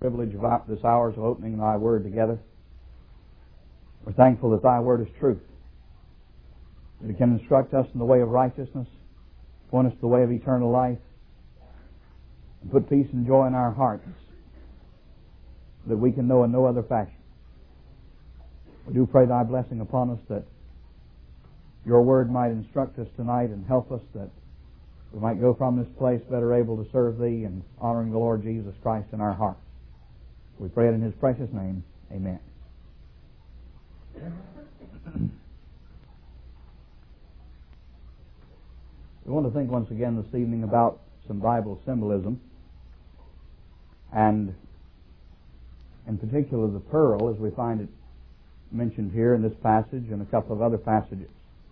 privilege of this hours of opening Thy Word together. We're thankful that Thy Word is truth, that it can instruct us in the way of righteousness, point us to the way of eternal life, and put peace and joy in our hearts that we can know in no other fashion. We do pray Thy blessing upon us, that Your Word might instruct us tonight and help us, that we might go from this place better able to serve Thee and honoring the Lord Jesus Christ in our hearts. We pray it in His precious name. Amen. We want to think once again this evening about some Bible symbolism, and in particular the pearl as we find it mentioned here in this passage and a couple of other passages.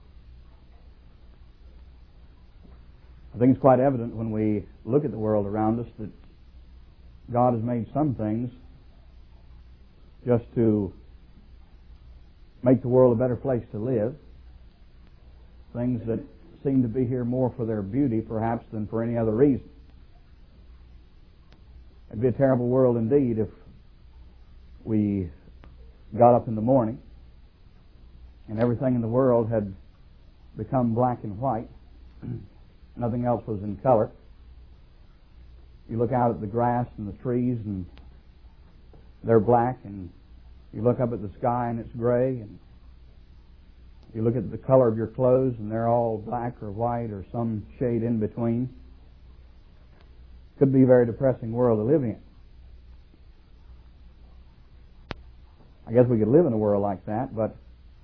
I think it's quite evident when we look at the world around us that God has made some things just to make the world a better place to live, things that seem to be here more for their beauty perhaps than for any other reason. It'd be a terrible world indeed if we got up in the morning and everything in the world had become black and white. Nothing else was in color. You look out at the grass and the trees and they're black, and you look up at the sky and it's gray, and you look at the color of your clothes and they're all black or white or some shade in between. Could be a very depressing world to live in. I guess we could live in a world like that, but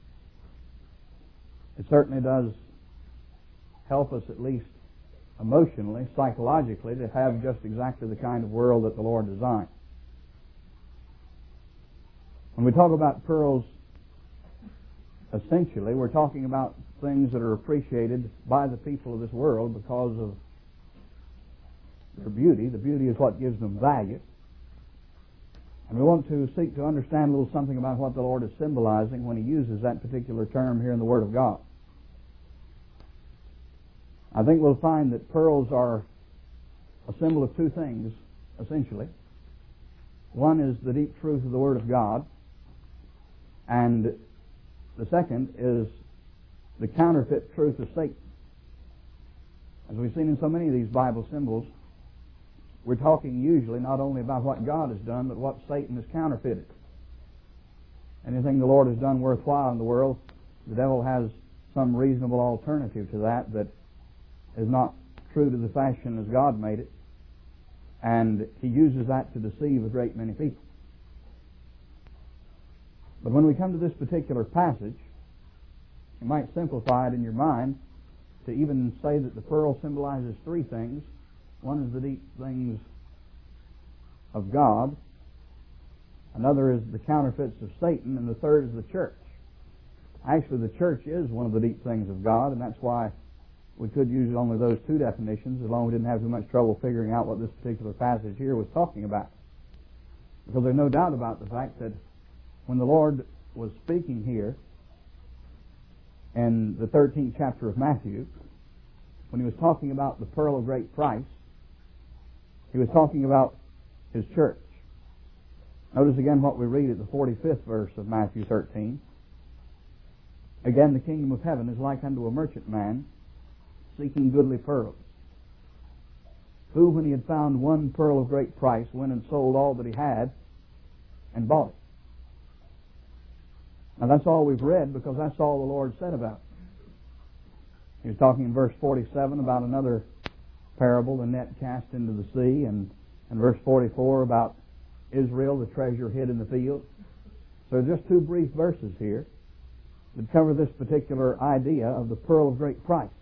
it certainly does help us, at least emotionally, psychologically, to have just exactly the kind of world that the Lord designed. When we talk about pearls, essentially, we're talking about things that are appreciated by the people of this world because of their beauty. The beauty is what gives them value. And we want to seek to understand a little something about what the Lord is symbolizing when He uses that particular term here in the Word of God. I think we'll find that pearls are a symbol of two things, essentially. One is the deep truth of the Word of God, and the second is the counterfeit truth of Satan. As we've seen in so many of these Bible symbols, we're talking usually not only about what God has done, but what Satan has counterfeited. Anything the Lord has done worthwhile in the world, the devil has some reasonable alternative to that that is not true to the fashion as God made it, and he uses that to deceive a great many people. But when we come to this particular passage, you might simplify it in your mind to even say that the pearl symbolizes three things. One is the deep things of God, another is the counterfeits of Satan, and the third is the church. Actually, the church is one of the deep things of God, and that's why we could use only those two definitions, as long as we didn't have too much trouble figuring out what this particular passage here was talking about. Because there's no doubt about the fact that when the Lord was speaking here in the 13th chapter of Matthew, when He was talking about the pearl of great price, He was talking about His church. Notice again what we read at the 45th verse of Matthew 13. Again, the kingdom of heaven is like unto a merchant man seeking goodly pearls, who, when he had found one pearl of great price, went and sold all that he had and bought it. Now that's all we've read, because that's all the Lord said about it. He was talking in verse 47 about another parable, the net cast into the sea, and in verse 44 about Israel, the treasure hid in the field. So just two brief verses here that cover this particular idea of the pearl of great price.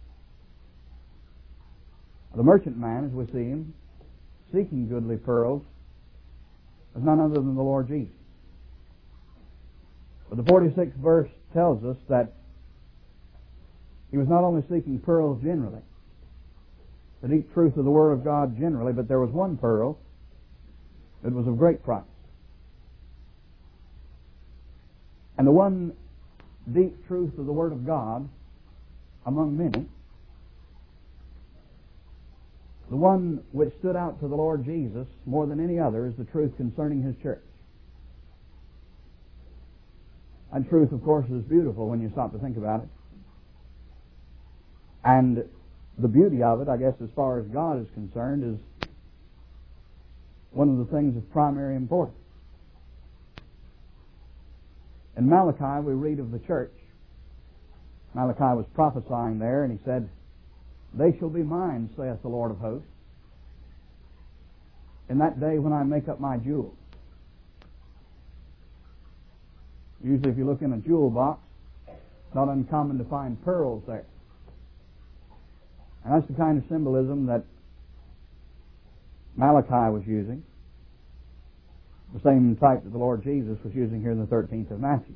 The merchant man, as we see him, seeking goodly pearls, is none other than the Lord Jesus. But the 46th verse tells us that he was not only seeking pearls generally, the deep truth of the Word of God generally, but there was one pearl that was of great price. And the one deep truth of the Word of God among many The one which stood out to the Lord Jesus more than any other is the truth concerning His church. And truth, of course, is beautiful when you stop to think about it. And the beauty of it, I guess, as far as God is concerned, is one of the things of primary importance. In Malachi, we read of the church. Malachi was prophesying there, and he said, "They shall be mine, saith the Lord of hosts, in that day when I make up my jewels." Usually if you look in a jewel box, it's not uncommon to find pearls there. And that's the kind of symbolism that Malachi was using, the same type that the Lord Jesus was using here in the 13th of Matthew.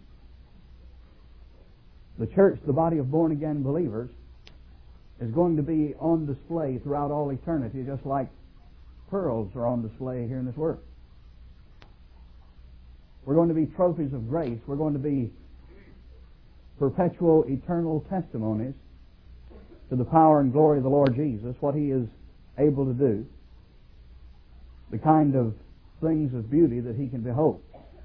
The church, the body of born-again believers, is going to be on display throughout all eternity, just like pearls are on display here in this world. We're going to be trophies of grace. We're going to be perpetual, eternal testimonies to the power and glory of the Lord Jesus, what He is able to do, the kind of things of beauty that He can behold.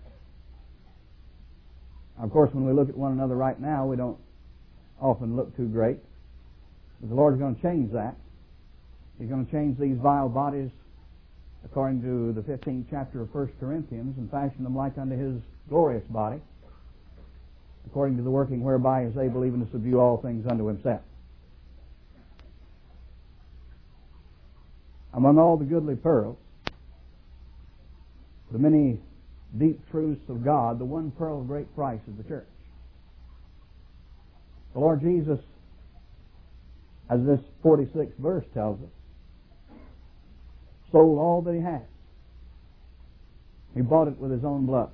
Of course, when we look at one another right now, we don't often look too great. But the Lord's going to change that. He's going to change these vile bodies according to the 15th chapter of 1 Corinthians and fashion them like unto His glorious body, according to the working whereby He is able even to subdue all things unto Himself. Among all the goodly pearls, the many deep truths of God, the one pearl of great price is the church. The Lord Jesus, as this 46th verse tells us, sold all that He had. He bought it with His own blood.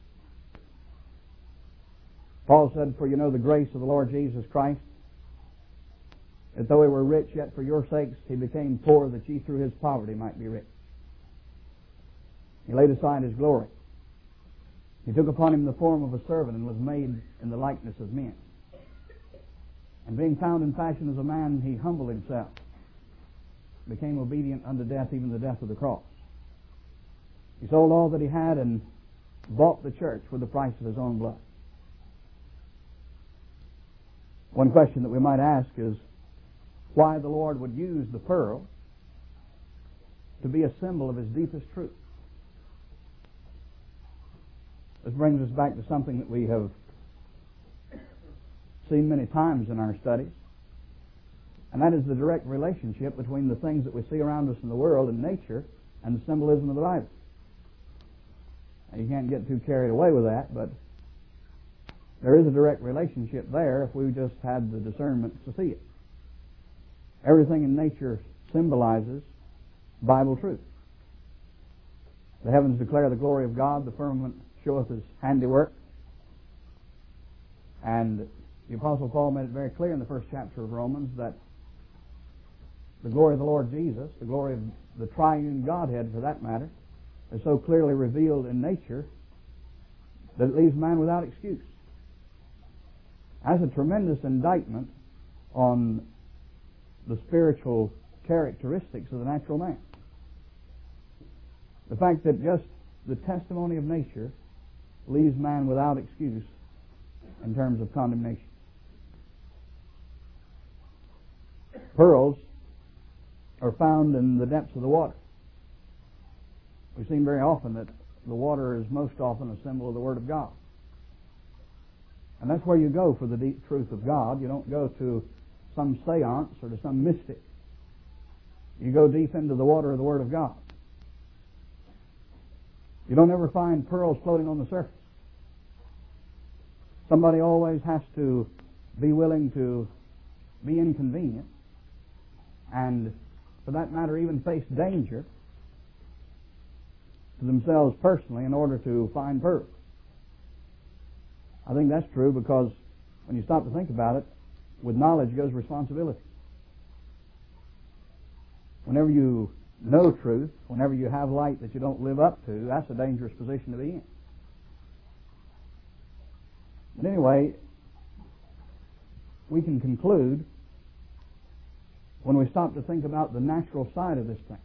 Paul said, "For you know the grace of the Lord Jesus Christ, that though He were rich, yet for your sakes He became poor, that ye through His poverty might be rich." He laid aside His glory. He took upon Him the form of a servant and was made in the likeness of men. And being found in fashion as a man, He humbled Himself, became obedient unto death, even the death of the cross. He sold all that He had and bought the church with the price of His own blood. One question that we might ask is why the Lord would use the pearl to be a symbol of His deepest truth. This brings us back to something that we have seen many times in our studies, and that is the direct relationship between the things that we see around us in the world and nature and the symbolism of the Bible. Now, you can't get too carried away with that, but there is a direct relationship there if we just had the discernment to see it. Everything in nature symbolizes Bible truth. The heavens declare the glory of God, the firmament showeth His handiwork. And the Apostle Paul made it very clear in the first chapter of Romans that the glory of the Lord Jesus, the glory of the triune Godhead for that matter, is so clearly revealed in nature that it leaves man without excuse. That's a tremendous indictment on the spiritual characteristics of the natural man. The fact that just the testimony of nature leaves man without excuse in terms of condemnation. Pearls are found in the depths of the water. We've seen very often that the water is most often a symbol of the Word of God. And that's where you go for the deep truth of God. You don't go to some seance or to some mystic. You go deep into the water of the Word of God. You don't ever find pearls floating on the surface. Somebody always has to be willing to be inconvenient and, for that matter, even face danger to themselves personally in order to find pearls. I think that's true because when you stop to think about it, with knowledge goes responsibility. Whenever you know truth, whenever you have light that you don't live up to, that's a dangerous position to be in. But anyway, we can conclude when we stop to think about the natural side of this thing.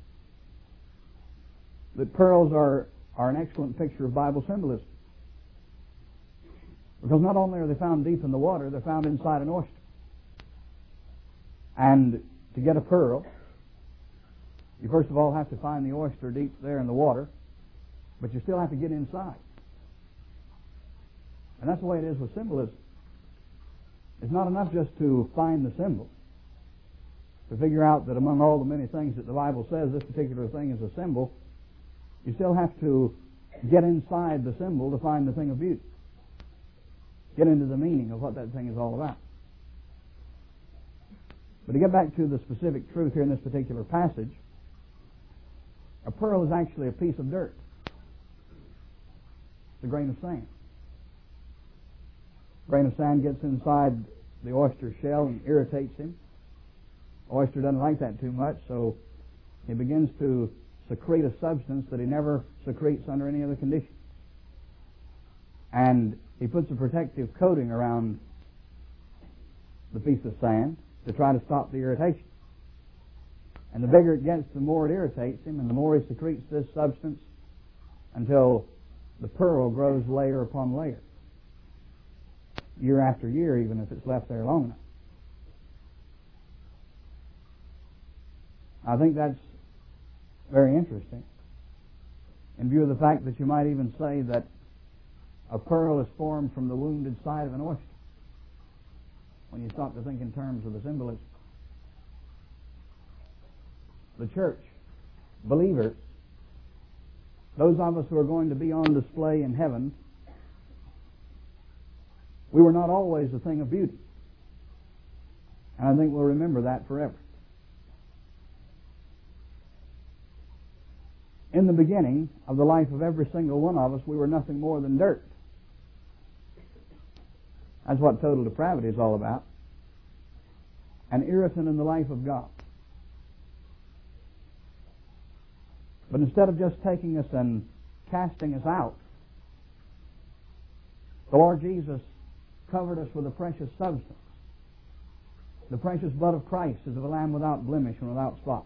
That pearls are an excellent picture of Bible symbolism. Because not only are they found deep in the water, they're found inside an oyster. And to get a pearl, you first of all have to find the oyster deep there in the water, but you still have to get inside. And that's the way it is with symbolism. It's not enough just to find the symbol, to figure out that among all the many things that the Bible says this particular thing is a symbol. You still have to get inside the symbol to find the thing of beauty. Get into the meaning of what that thing is all about. But to get back to the specific truth here in this particular passage, a pearl is actually a piece of dirt. It's a grain of sand. A grain of sand gets inside the oyster shell and irritates him. The oyster doesn't like that too much, so he begins to secrete a substance that he never secretes under any other condition. And he puts a protective coating around the piece of sand to try to stop the irritation. And the bigger it gets, the more it irritates him, and the more he secretes this substance until the pearl grows layer upon layer, year after year, even if it's left there long enough. I think that's very interesting, in view of the fact that you might even say that a pearl is formed from the wounded side of an oyster, when you stop to think in terms of the symbolism. The church, believers, those of us who are going to be on display in heaven, we were not always a thing of beauty. And I think we'll remember that forever. In the beginning of the life of every single one of us, we were nothing more than dirt. That's what total depravity is all about. An irritant in the life of God. But instead of just taking us and casting us out, the Lord Jesus covered us with a precious substance. The precious blood of Christ is of a lamb without blemish and without spot.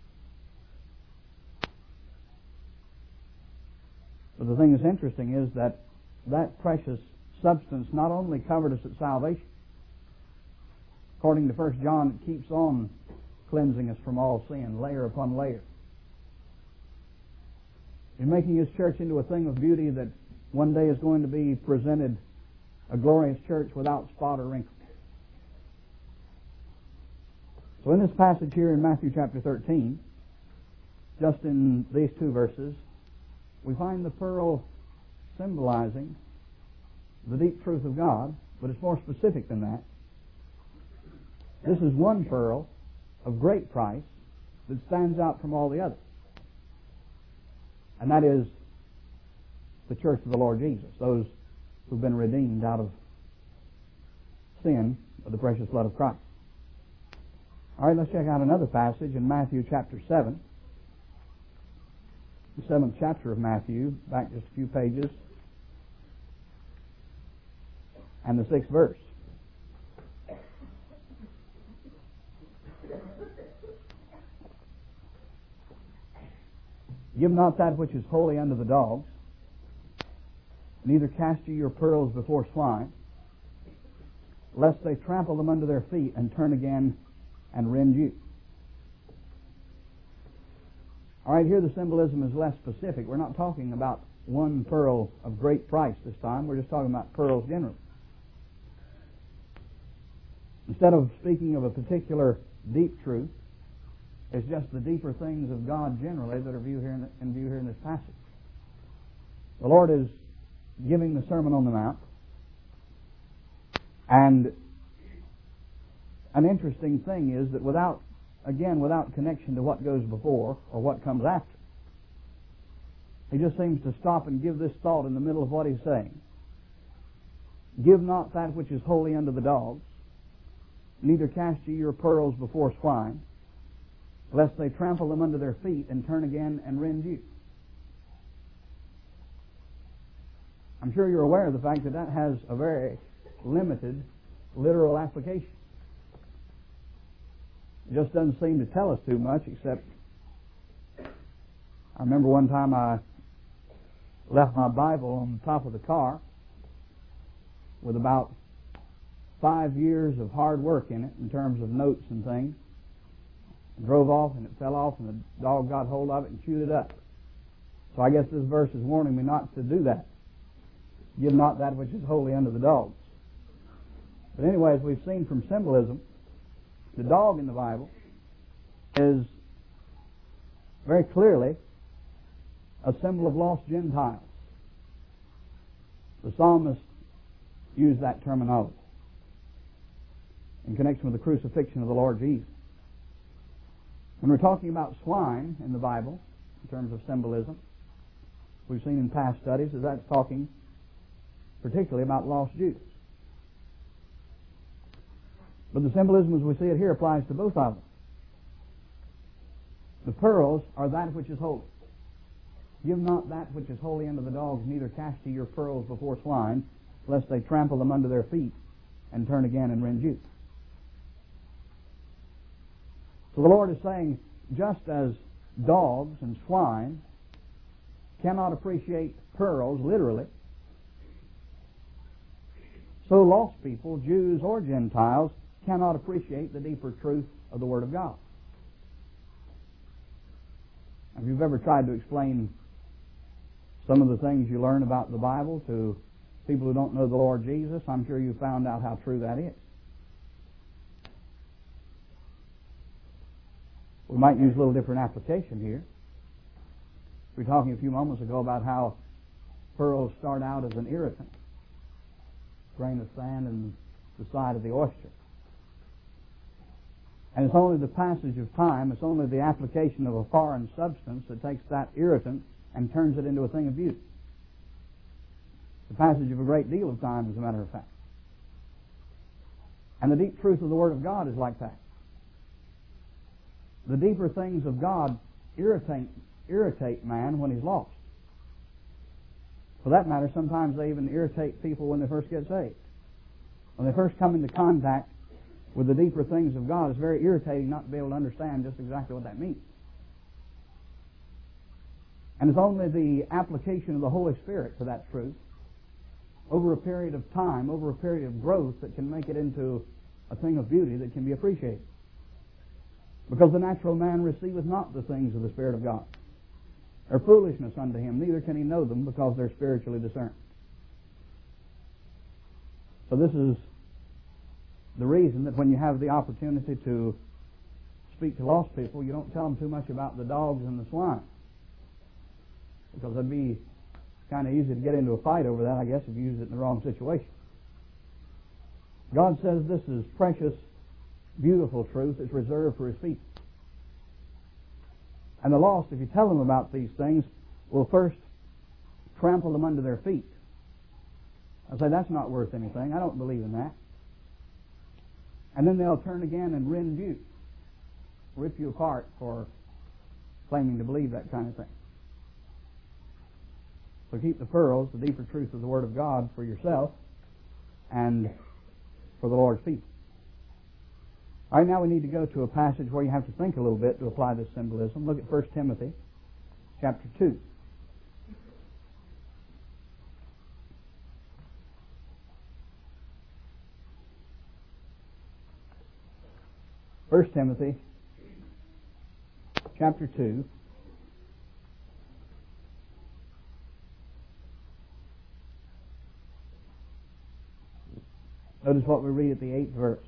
But the thing that's interesting is that that precious substance not only covered us at salvation. According to 1 John, it keeps on cleansing us from all sin, layer upon layer. In making His church into a thing of beauty that one day is going to be presented a glorious church without spot or wrinkle. So in this passage here in Matthew chapter 13, just in these two verses, we find the pearl symbolizing the deep truth of God, but it's more specific than that. This is one pearl of great price that stands out from all the others. And that is the church of the Lord Jesus, those who've been redeemed out of sin by the precious blood of Christ. All right, let's check out another passage in Matthew chapter 7. The 7th chapter of Matthew, back just a few pages, and the 6th verse. Give not that which is holy unto the dogs, neither cast ye your pearls before swine, lest they trample them under their feet and turn again and rend you. All right, here the symbolism is less specific. We're not talking about one pearl of great price this time. We're just talking about pearls generally. Instead of speaking of a particular deep truth, it's just the deeper things of God generally that are in view here in this passage. The Lord is giving the Sermon on the Mount, and an interesting thing is that without connection to what goes before or what comes after, He just seems to stop and give this thought in the middle of what He's saying. Give not that which is holy unto the dogs, neither cast ye your pearls before swine, lest they trample them under their feet and turn again and rend you. I'm sure you're aware of the fact that that has a very limited literal application. It just doesn't seem to tell us too much, except I remember one time I left my Bible on the top of the car with about 5 years of hard work in it in terms of notes and things. I drove off and it fell off and the dog got hold of it and chewed it up. So I guess this verse is warning me not to do that. Give not that which is holy unto the dogs. But anyway, as we've seen from symbolism, the dog in the Bible is very clearly a symbol of lost Gentiles. The psalmist used that terminology in connection with the crucifixion of the Lord Jesus. When we're talking about swine in the Bible, in terms of symbolism, we've seen in past studies that that's talking particularly about lost Jews. But the symbolism as we see it here applies to both of them. The pearls are that which is holy. Give not that which is holy unto the dogs, neither cast ye your pearls before swine, lest they trample them under their feet and turn again and rend you. So the Lord is saying, just as dogs and swine cannot appreciate pearls literally, so lost people, Jews or Gentiles, cannot appreciate the deeper truth of the Word of God. If you've ever tried to explain some of the things you learn about the Bible to people who don't know the Lord Jesus, I'm sure you found out how true that is. We might use a little different application here. We were talking a few moments ago about how pearls start out as an irritant. Grain of sand in the side of the oyster. And it's only the passage of time, it's only the application of a foreign substance that takes that irritant and turns it into a thing of beauty. The passage of a great deal of time, as a matter of fact. And the deep truth of the Word of God is like that. The deeper things of God irritate man when he's lost. For that matter, sometimes they even irritate people when they first get saved. When they first come into contact with the deeper things of God, it's very irritating not to be able to understand just exactly what that means. And it's only the application of the Holy Spirit to that truth over a period of time, over a period of growth, that can make it into a thing of beauty that can be appreciated. Because the natural man receiveth not the things of the Spirit of God. They're foolishness unto him, neither can he know them, because they're spiritually discerned. So this is the reason that when you have the opportunity to speak to lost people, you don't tell them too much about the dogs and the swine. Because it'd be kind of easy to get into a fight over that, I guess, if you use it in the wrong situation. God says this is precious, beautiful truth. It's reserved for His people. And the lost, if you tell them about these things, will first trample them under their feet. I say, that's not worth anything. I don't believe in that. And then they'll turn again and rend you, rip you apart for claiming to believe that kind of thing. So keep the pearls, the deeper truth of the Word of God, for yourself and for the Lord's people. All right, now we need to go to a passage where you have to think a little bit to apply this symbolism. Look at 1 Timothy chapter 2. First Timothy chapter 2. Notice what we read at the 8th verse.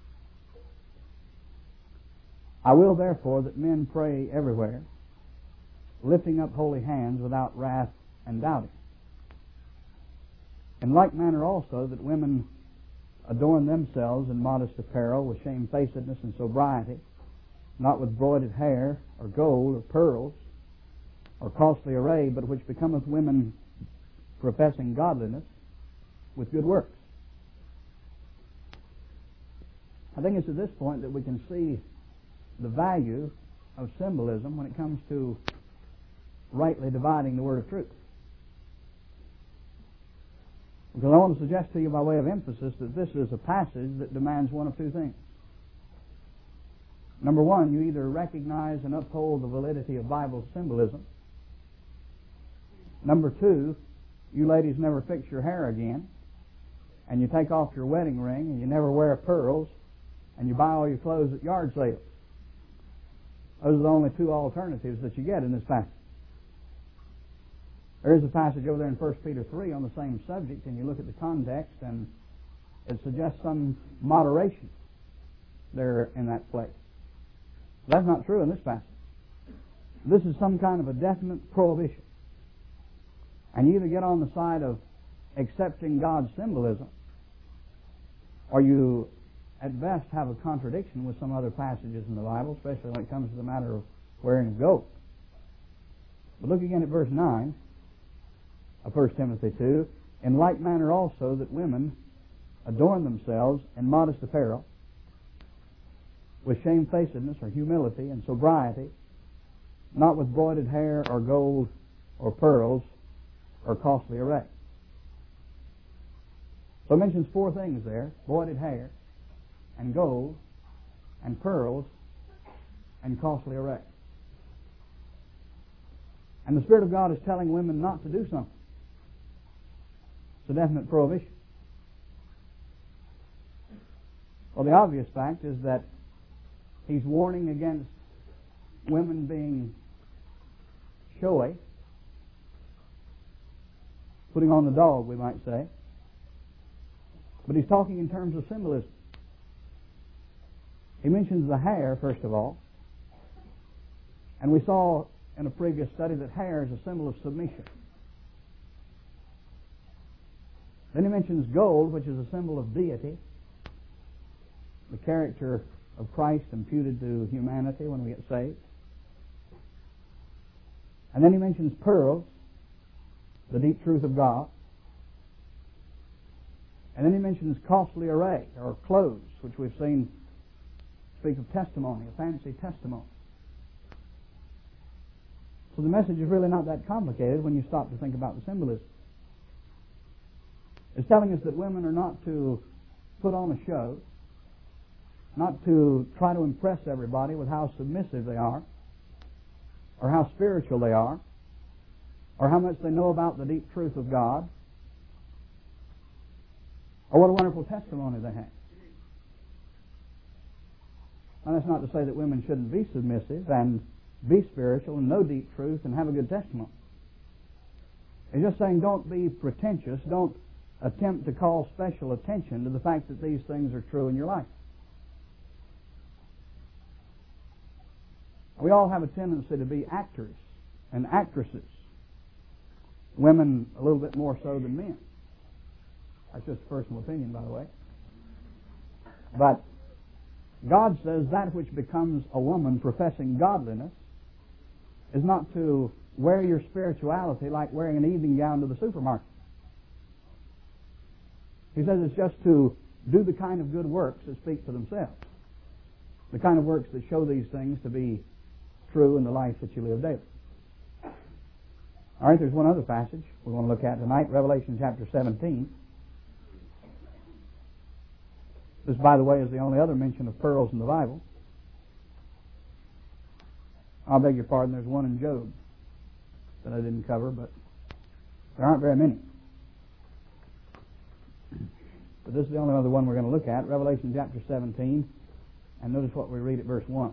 I will therefore that men pray everywhere, lifting up holy hands without wrath and doubting. In like manner also that women adorn themselves in modest apparel with shamefacedness and sobriety, not with broided hair or gold or pearls or costly array, but which becometh women professing godliness with good works. I think it's at this point that we can see the value of symbolism when it comes to rightly dividing the word of truth. Because I want to suggest to you by way of emphasis that this is a passage that demands one of two things. Number one, you either recognize and uphold the validity of Bible symbolism. Number two, you ladies never fix your hair again, and you take off your wedding ring, and you never wear pearls, and you buy all your clothes at yard sales. Those are the only two alternatives that you get in this passage. There is a passage over there in 1 Peter 3 on the same subject, and you look at the context, and it suggests some moderation there in that place. That's not true in this passage. This is some kind of a definite prohibition. And you either get on the side of accepting God's symbolism, or you at best have a contradiction with some other passages in the Bible, especially when it comes to the matter of wearing of gold. But look again at verse 9 of 1 Timothy 2. In like manner also that women adorn themselves in modest apparel, with shamefacedness or humility and sobriety, not with broided hair or gold or pearls or costly array. So it mentions four things there: broided hair and gold and pearls and costly array. And the Spirit of God is telling women not to do something. It's a definite prohibition. Well, the obvious fact is that He's warning against women being showy, putting on the dog, we might say. But He's talking in terms of symbolism. He mentions the hair, first of all. And we saw in a previous study that hair is a symbol of submission. Then he mentions gold, which is a symbol of deity, the character of Christ imputed to humanity when we get saved. And then he mentions pearls, the deep truth of God. And then he mentions costly array, or clothes, which we've seen speak of testimony, a fancy testimony. So the message is really not that complicated when you stop to think about the symbolism. It's telling us that women are not to put on a show, not to try to impress everybody with how submissive they are, or how spiritual they are, or how much they know about the deep truth of God, or what a wonderful testimony they have. Now, that's not to say that women shouldn't be submissive and be spiritual and know deep truth and have a good testimony. It's just saying don't be pretentious, don't attempt to call special attention to the fact that these things are true in your life. We all have a tendency to be actors and actresses. Women a little bit more so than men. That's just a personal opinion, by the way. But God says that which becomes a woman professing godliness is not to wear your spirituality like wearing an evening gown to the supermarket. He says it's just to do the kind of good works that speak for themselves. The kind of works that show these things to be true in the life that you live daily. All right, there's one other passage we want to look at tonight, Revelation chapter 17. This, by the way, is the only other mention of pearls in the Bible. I beg your pardon, there's one in Job that I didn't cover, but there aren't very many. But this is the only other one we're going to look at, Revelation chapter 17, and notice what we read at verse 1.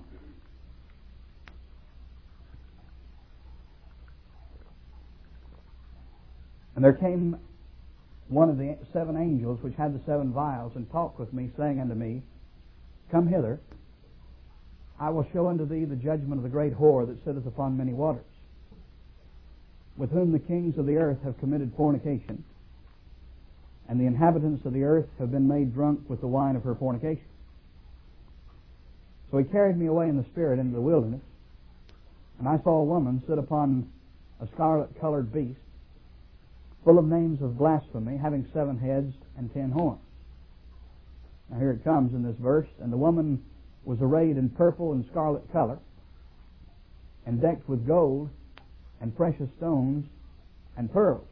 And there came one of the seven angels which had the seven vials, and talked with me, saying unto me, Come hither, I will show unto thee the judgment of the great whore that sitteth upon many waters, with whom the kings of the earth have committed fornication, and the inhabitants of the earth have been made drunk with the wine of her fornication. So he carried me away in the spirit into the wilderness, and I saw a woman sit upon a scarlet-colored beast, full of names of blasphemy, having 7 heads and 10 horns. Now here it comes in this verse, and the woman was arrayed in purple and scarlet color, and decked with gold and precious stones and pearls,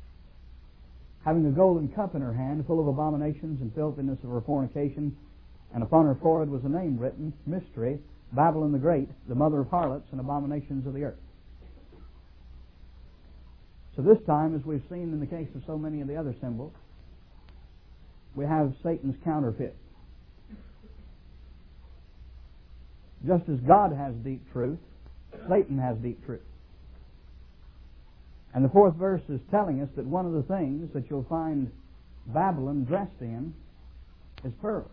having a golden cup in her hand, full of abominations and filthiness of her fornication, And upon her forehead was a name written, Mystery, Babylon the Great, the mother of harlots and abominations of the earth. So this time, as we've seen in the case of so many of the other symbols, we have Satan's counterfeit. Just as God has deep truth, Satan has deep truth. And the fourth verse is telling us that one of the things that you'll find Babylon dressed in is pearl,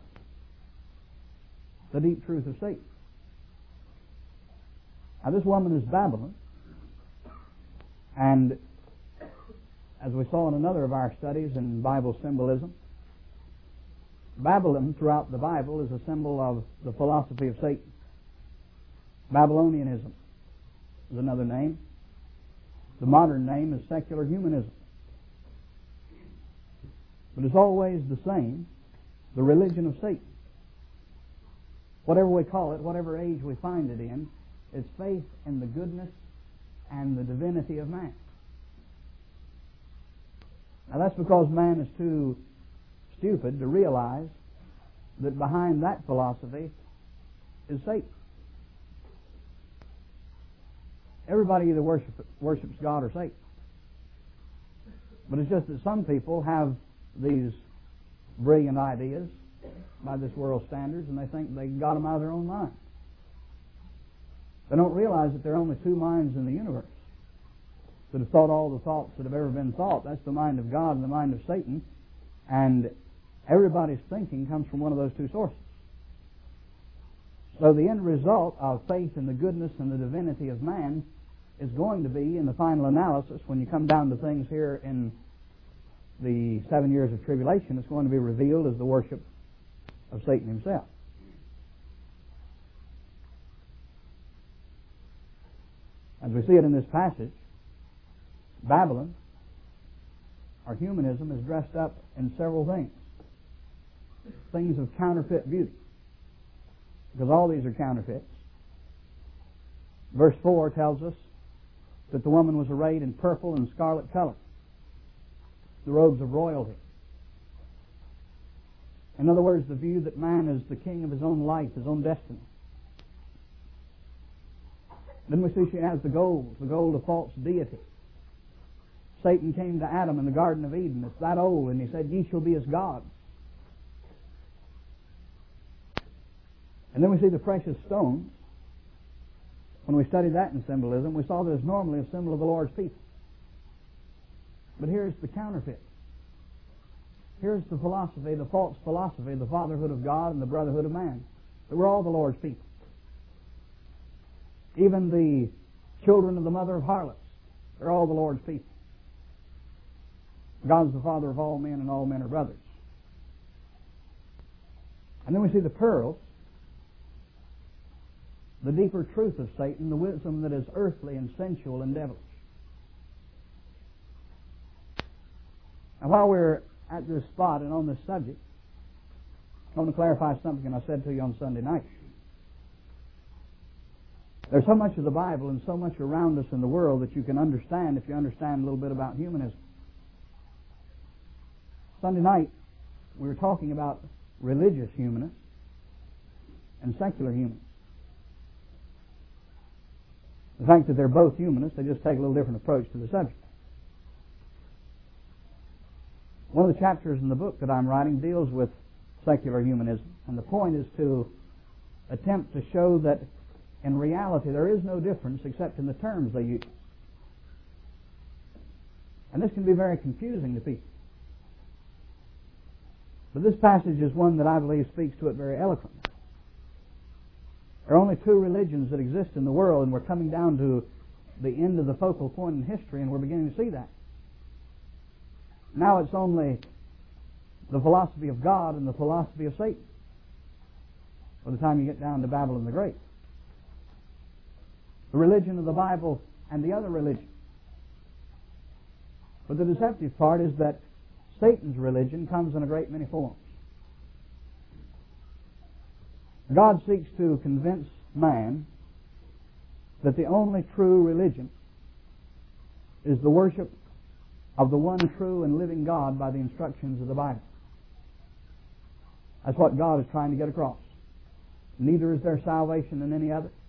the deep truth of Satan. Now this woman is Babylon, and as we saw in another of our studies in Bible symbolism, Babylon throughout the Bible is a symbol of the philosophy of Satan. Babylonianism is another name. The modern name is secular humanism. But it's always the same, the religion of Satan. Whatever we call it, whatever age we find it in, it's faith in the goodness and the divinity of man. Now that's because man is too stupid to realize that behind that philosophy is Satan. Everybody either worships God or Satan. But it's just that some people have these brilliant ideas by this world's standards, and they think they got them out of their own mind. They don't realize that there are only two minds in the universe that have thought all the thoughts that have ever been thought. That's the mind of God and the mind of Satan. And everybody's thinking comes from one of those two sources. So the end result of faith in the goodness and the divinity of man is going to be, in the final analysis, when you come down to things here in the 7 years of tribulation, it's going to be revealed as the worship of Satan himself. As we see it in this passage, Babylon, or humanism, is dressed up in several things. Things of counterfeit beauty. Because all these are counterfeits. Verse 4 tells us that the woman was arrayed in purple and scarlet color, the robes of royalty. In other words, the view that man is the king of his own life, his own destiny. Then we see she has the gold of false deity. Satan came to Adam in the Garden of Eden. It's that old, and he said, "Ye shall be as gods." And then we see the precious stones. When we studied that in symbolism, we saw that it's normally a symbol of the Lord's people. But here's the counterfeit. Here's the philosophy, the false philosophy, the fatherhood of God and the brotherhood of man. That we're all the Lord's people. Even the children of the mother of harlots, they're all the Lord's people. God's the father of all men, and all men are brothers. And then we see the pearls, the deeper truth of Satan, the wisdom that is earthly and sensual and devilish. Now, while we're at this spot and on this subject, I want to clarify something I said to you on Sunday night. There's so much of the Bible and so much around us in the world that you can understand if you understand a little bit about humanism. Sunday night, we were talking about religious humanists and secular humanists. The fact that they're both humanists, they just take a little different approach to the subject. One of the chapters in the book that I'm writing deals with secular humanism, and the point is to attempt to show that in reality there is no difference except in the terms they use. And this can be very confusing to people. But this passage is one that I believe speaks to it very eloquently. There are only two religions that exist in the world, and we're coming down to the end of the focal point in history, and we're beginning to see that. Now it's only the philosophy of God and the philosophy of Satan by the time you get down to Babylon the Great. The religion of the Bible and the other religion. But the deceptive part is that Satan's religion comes in a great many forms. God seeks to convince man that the only true religion is the worship of the one true and living God by the instructions of the Bible. That's what God is trying to get across. Neither is there salvation in any other.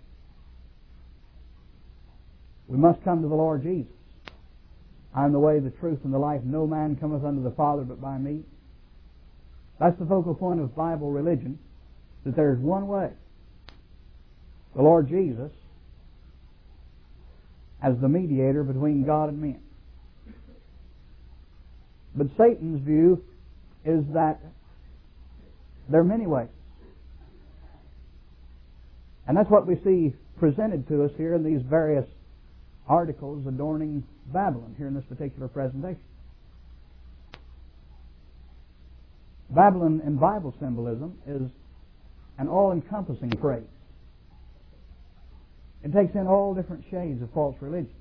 We must come to the Lord Jesus. I am the way, the truth, and the life. No man cometh unto the Father but by me. That's the focal point of Bible religion, that there is one way. The Lord Jesus as the mediator between God and men. But Satan's view is that there are many ways. And that's what we see presented to us here in these various articles adorning Babylon here in this particular presentation. Babylon in Bible symbolism is an all-encompassing phrase. It takes in all different shades of false religion.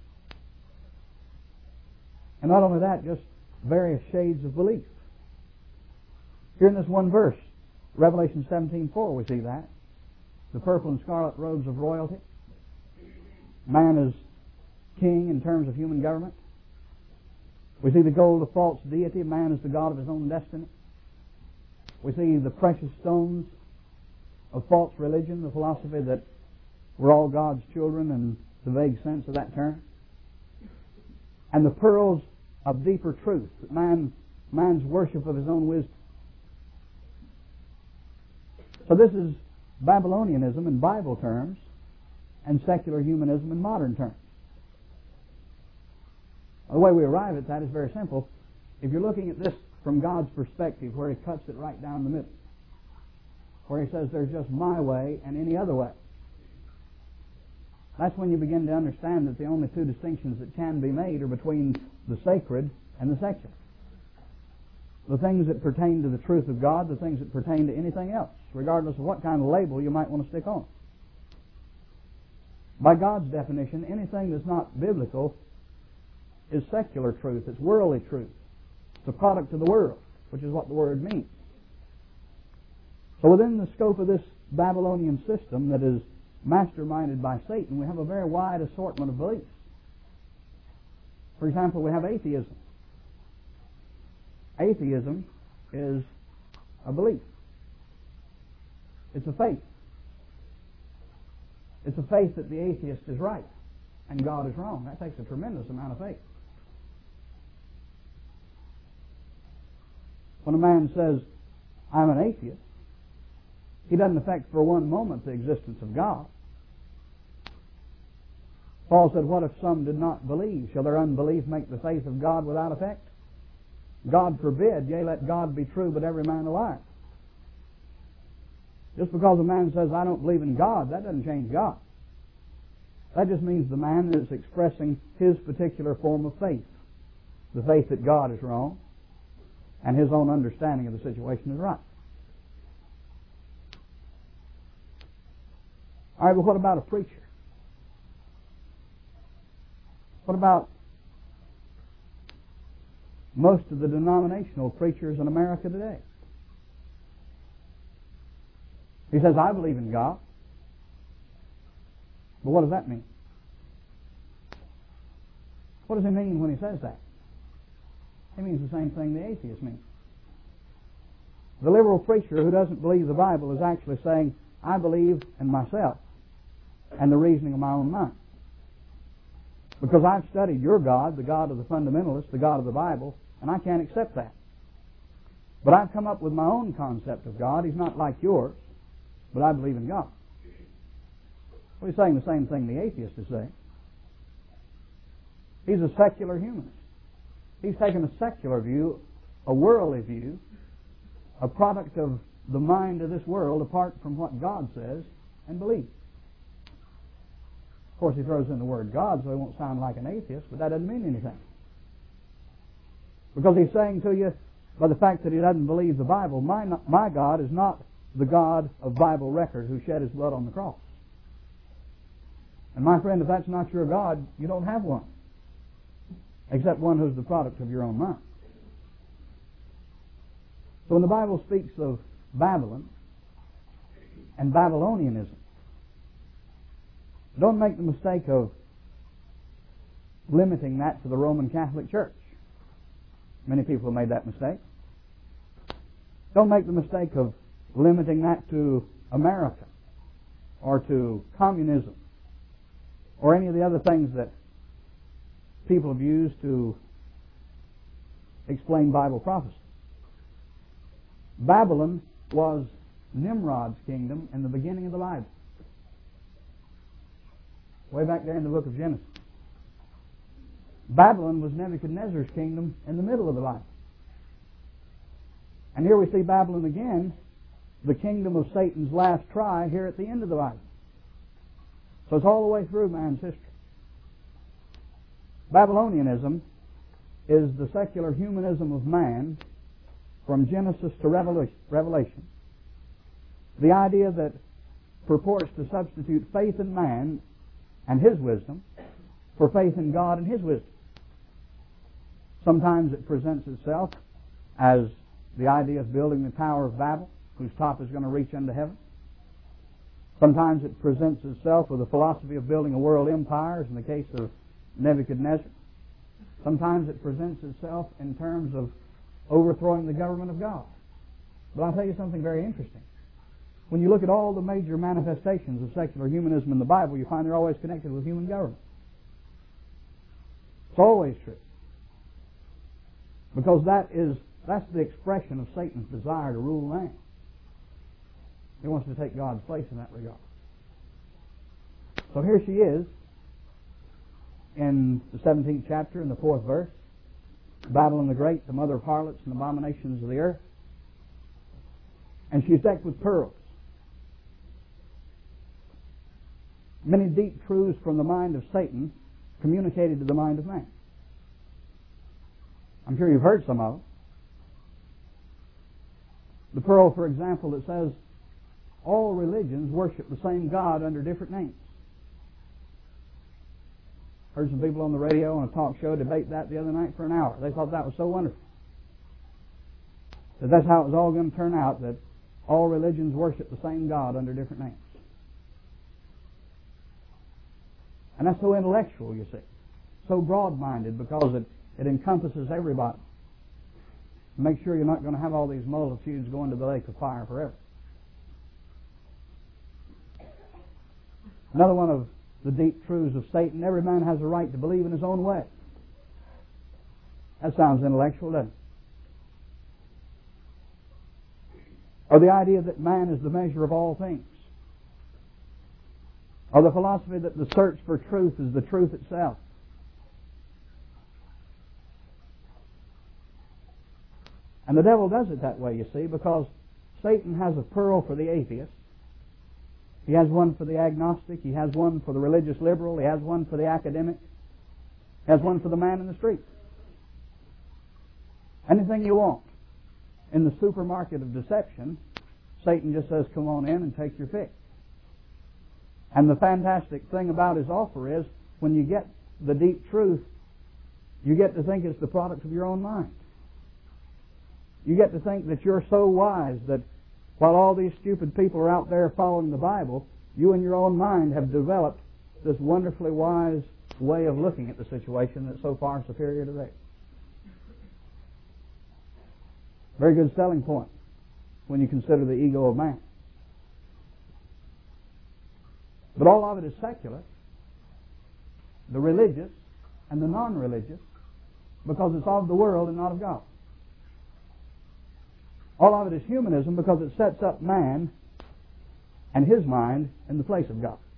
And not only that, just various shades of belief. Here in this one verse, Revelation 17:4, we see that. The purple and scarlet robes of royalty. Man is king in terms of human government. We see the gold of false deity. Man is the god of his own destiny. We see the precious stones of false religion, the philosophy that we're all God's children in the vague sense of that term. And the pearls of deeper truth, man's worship of his own wisdom. So this is Babylonianism in Bible terms and secular humanism in modern terms. The way we arrive at that is very simple. If you're looking at this from God's perspective, where He cuts it right down the middle, where He says there's just my way and any other way, that's when you begin to understand that the only two distinctions that can be made are between the sacred and the secular. The things that pertain to the truth of God, the things that pertain to anything else, regardless of what kind of label you might want to stick on. By God's definition, anything that's not biblical is secular truth. It's worldly truth. It's a product of the world, which is what the word means. So within the scope of this Babylonian system that is masterminded by Satan, we have a very wide assortment of beliefs. For example, we have atheism. Atheism is a belief. It's a faith. It's a faith that the atheist is right and God is wrong. That takes a tremendous amount of faith. When a man says, I'm an atheist, he doesn't affect for one moment the existence of God. Paul said, what if some did not believe? Shall their unbelief make the faith of God without effect? God forbid, yea, let God be true, but every man a liar. Just because a man says, I don't believe in God, that doesn't change God. That just means the man is expressing his particular form of faith. The faith that God is wrong and his own understanding of the situation is right. All right, but what about a preacher? What about most of the denominational preachers in America today? He says, I believe in God. But what does that mean? What does he mean when he says that? He means the same thing the atheist means. The liberal preacher who doesn't believe the Bible is actually saying, I believe in myself and the reasoning of my own mind. Because I've studied your God, the God of the fundamentalists, the God of the Bible, and I can't accept that. But I've come up with my own concept of God. He's not like yours, but I believe in God. Well, he's saying the same thing the atheist is saying. He's a secular humanist. He's taken a secular view, a worldly view, a product of the mind of this world apart from what God says and believes. Of course, he throws in the word God so he won't sound like an atheist, but that doesn't mean anything. Because he's saying to you, by the fact that he doesn't believe the Bible, my God is not the God of Bible record who shed his blood on the cross. And my friend, if that's not your God, you don't have one. Except one who's the product of your own mind. So when the Bible speaks of Babylon and Babylonianism, don't make the mistake of limiting that to the Roman Catholic Church. Many people have made that mistake. Don't make the mistake of limiting that to America or to communism or any of the other things that people have used to explain Bible prophecy. Babylon was Nimrod's kingdom in the beginning of the Bible. Way back there in the book of Genesis. Babylon was Nebuchadnezzar's kingdom in the middle of the Bible. And here we see Babylon again, the kingdom of Satan's last try, here at the end of the Bible. So it's all the way through man's history. Babylonianism is the secular humanism of man from Genesis to Revelation. The idea that purports to substitute faith in man and his wisdom for faith in God and his wisdom. Sometimes it presents itself as the idea of building the Tower of Babel, whose top is going to reach into heaven. Sometimes it presents itself with a philosophy of building a world empire, as in the case of Nebuchadnezzar. Sometimes it presents itself in terms of overthrowing the government of God. But I'll tell you something very interesting. When you look at all the major manifestations of secular humanism in the Bible, you find they're always connected with human government. It's always true. Because that's the expression of Satan's desire to rule man. He wants to take God's place in that regard. So here she is in the 17th chapter in the 4th verse. Babylon the Great, the mother of harlots and abominations of the earth. And she's decked with pearls. Many deep truths from the mind of Satan communicated to the mind of man. I'm sure you've heard some of them. The pearl, for example, that says all religions worship the same God under different names. Heard some people on the radio on a talk show debate that the other night for an hour. They thought that was so wonderful. That that's how it was all going to turn out, that all religions worship the same God under different names. And that's so intellectual, you see. So broad-minded because it encompasses everybody. Make sure you're not going to have all these multitudes going to the lake of fire forever. Another one of the deep truths of Satan, every man has a right to believe in his own way. That sounds intellectual, doesn't it? Or the idea that man is the measure of all things. Or the philosophy that the search for truth is the truth itself. And the devil does it that way, you see, because Satan has a pearl for the atheist. He has one for the agnostic. He has one for the religious liberal. He has one for the academic. He has one for the man in the street. Anything you want. In the supermarket of deception, Satan just says, come on in and take your pick. And the fantastic thing about his offer is, when you get the deep truth, you get to think it's the product of your own mind. You get to think that you're so wise that while all these stupid people are out there following the Bible, you in your own mind have developed this wonderfully wise way of looking at the situation that's so far superior to theirs. Very good selling point when you consider the ego of man. But all of it is secular, the religious and the non-religious, because it's of the world and not of God. All of it is humanism because it sets up man and his mind in the place of God.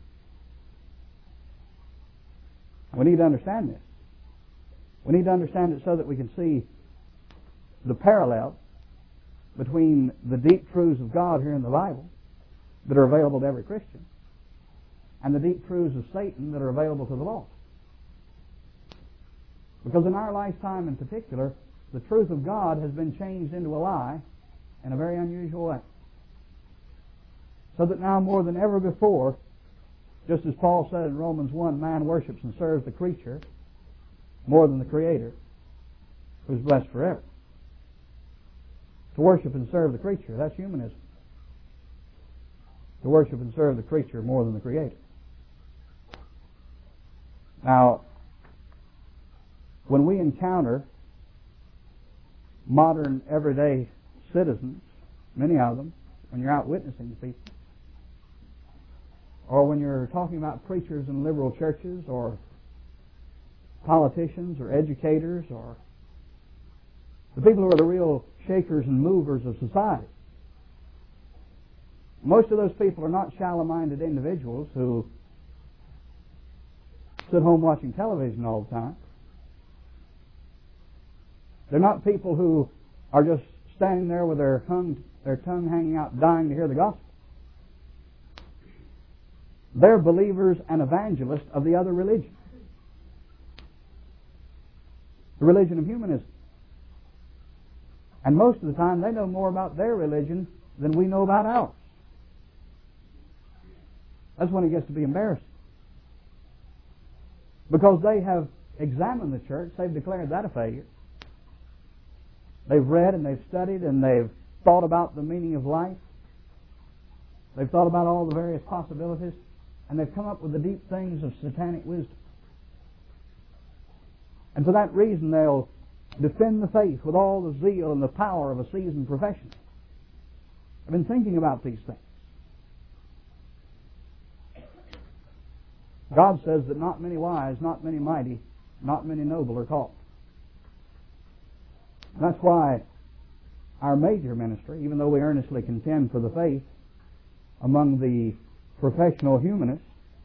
We need to understand this. We need to understand it so that we can see the parallel between the deep truths of God here in the Bible that are available to every Christian and the deep truths of Satan that are available to the lost. Because in our lifetime in particular, the truth of God has been changed into a lie in a very unusual way. So that now more than ever before, just as Paul said in Romans 1, man worships and serves the creature more than the Creator, who's blessed forever. To worship and serve the creature, that's humanism. To worship and serve the creature more than the Creator. Now, when we encounter modern everyday citizens, many of them, when you're out witnessing to people, or when you're talking about preachers in liberal churches, or politicians, or educators, or the people who are the real shakers and movers of society. Most of those people are not shallow-minded individuals who sit home watching television all the time. They're not people who are just standing there with their tongue hanging out, dying to hear the gospel. They're believers and evangelists of the other religion, the religion of humanism. And most of the time they know more about their religion than we know about ours. That's when it gets to be embarrassing. Because they have examined the church, they've declared that a failure. They've read and they've studied and they've thought about the meaning of life. They've thought about all the various possibilities, and they've come up with the deep things of satanic wisdom. And for that reason they'll defend the faith with all the zeal and the power of a seasoned professional. I've been thinking about these things. God says that not many wise, not many mighty, not many noble are called. And that's why our major ministry, even though we earnestly contend for the faith among the professional humanists,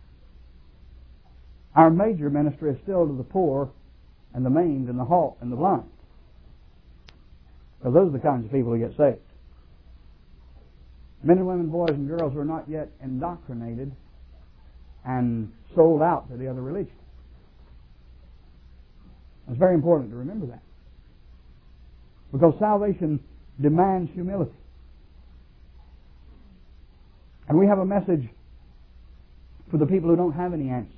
our major ministry is still to the poor and the maimed and the halt and the blind. Because those are the kinds of people who get saved. Men and women, boys and girls who are not yet indoctrinated and sold out to the other religion. It's very important to remember that. Because salvation demands humility. And we have a message for the people who don't have any answers.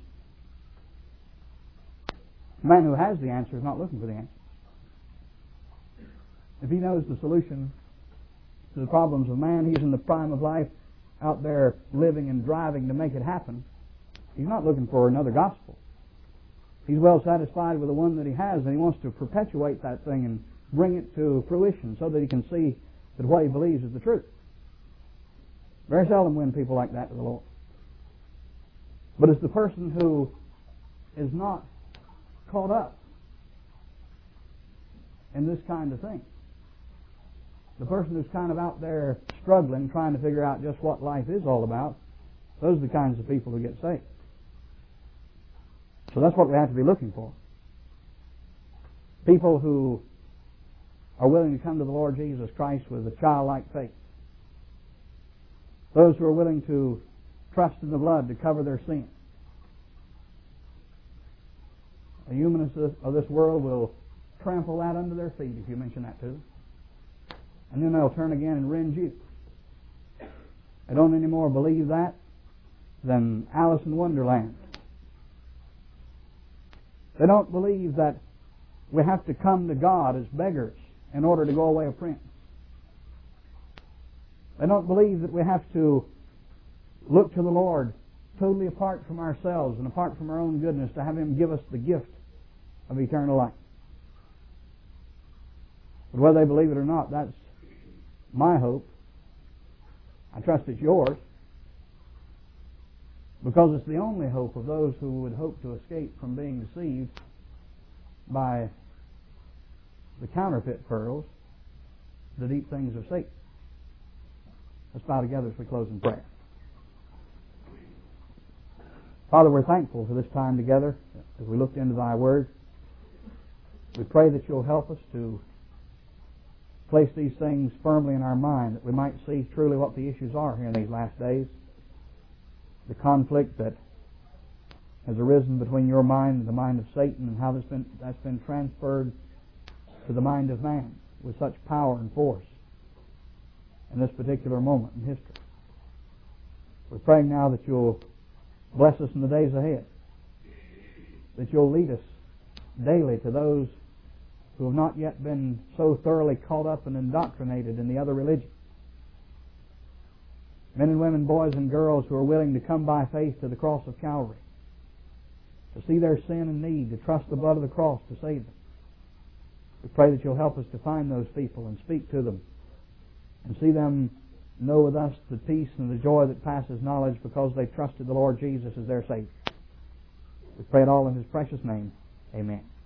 The man who has the answer is not looking for the answer. If he knows the solution to the problems of man, he's in the prime of life, out there living and driving to make it happen. He's not looking for another gospel. He's well satisfied with the one that he has, and he wants to perpetuate that thing and bring it to fruition so that he can see that what he believes is the truth. Very seldom win people like that to the Lord. But it's the person who is not caught up in this kind of thing. The person who's kind of out there struggling, trying to figure out just what life is all about, those are the kinds of people who get saved. So that's what we have to be looking for. People who are willing to come to the Lord Jesus Christ with a childlike faith. Those who are willing to trust in the blood to cover their sin. The humanists of this world will trample that under their feet if you mention that to them. And then they'll turn again and rend you. They don't anymore believe that than Alice in Wonderland. They don't believe that we have to come to God as beggars in order to go away a prince. They don't believe that we have to look to the Lord totally apart from ourselves and apart from our own goodness to have Him give us the gift of eternal life. But whether they believe it or not, that's my hope. I trust it's yours. Because it's the only hope of those who would hope to escape from being deceived by the counterfeit pearls, the deep things of Satan. Let's bow together as we close in prayer. Father, we're thankful for this time together as we looked into Thy Word. We pray that You'll help us to place these things firmly in our mind, that we might see truly what the issues are here in these last days. The conflict that has arisen between Your mind and the mind of Satan, and how that's been transferred to the mind of man with such power and force in this particular moment in history. We're praying now that You'll bless us in the days ahead, that You'll lead us daily to those who have not yet been so thoroughly caught up and indoctrinated in the other religion. Men and women, boys and girls who are willing to come by faith to the cross of Calvary, to see their sin and need, to trust the blood of the cross to save them. We pray that You'll help us to find those people and speak to them and see them know thus the peace and the joy that passes knowledge because they trusted the Lord Jesus as their Savior. We pray it all in His precious name. Amen.